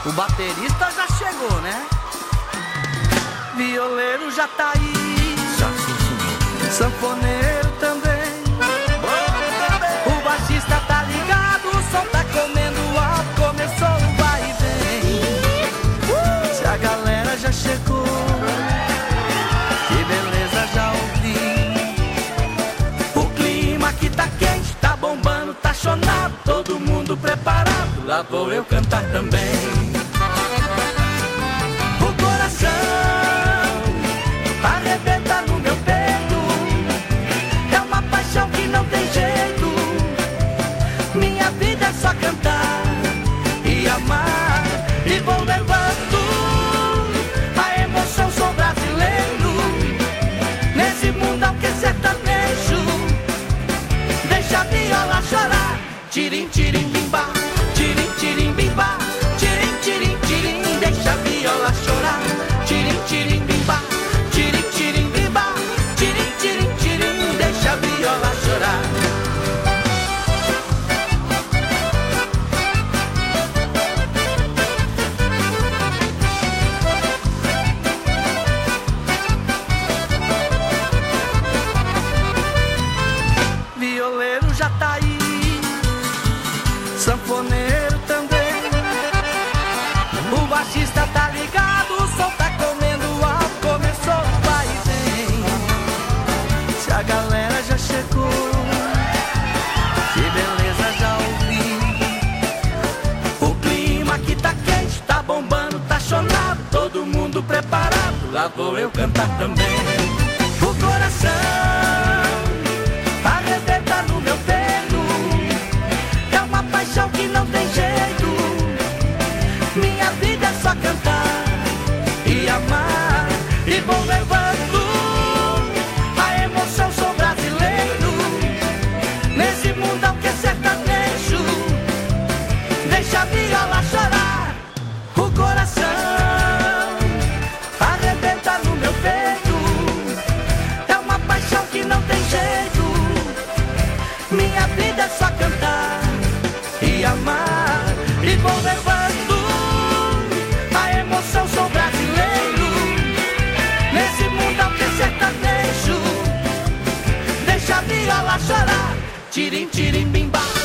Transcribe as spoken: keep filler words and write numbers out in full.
O baterista já chegou, né? Violeiro já tá aí, Já sim, senhor. sanfoneiro também. O baixista tá ligado, o som tá comendo alto, começou o vai e vem. Se a galera já chegou, que beleza, já ouvi. O clima aqui tá quente, tá bombando, tá chonado, todo mundo preparado, lá vou eu cantar também. O coração arrebenta no meu peito, é uma paixão que não tem jeito. Minha vida é só cantar e amar, e vou levando a emoção, sou brasileiro, nesse mundão que é sertanejo. Deixa a viola chorar, tirim, tirim, bimba, tirim, tirim, bimba, tirim, tirim, tirim. Deixa a viola chorar, tirim, tirim, bimba, tirim, tirim, bimba, tirim, tirim, tirim. Deixa a viola chorar. Violeiro já tá aí, sanfoneiro também. O baixista tá ligado, o som tá comendo alto, começou o vai e vem. Se a galera já chegou, que beleza, já ouvi. O clima aqui tá quente, tá bombando, tá chonado, todo mundo preparado, lá vou eu cantar também. O coração arrebenta no meu peito, é uma paixão que não tem jeito. Minha vida é só cantar e amar, e vou levando a emoção, sou brasileiro, nesse mundão que é sertanejo. Deixa a viola chorar, o coração arrebenta no meu peito, é uma paixão que não tem jeito. Minha vida é só cantar e amar, e vou levando a emoção, sou brasileiro, nesse mundão que é sertanejo. Deixa a viola chorar, tirim, tirim, bimba.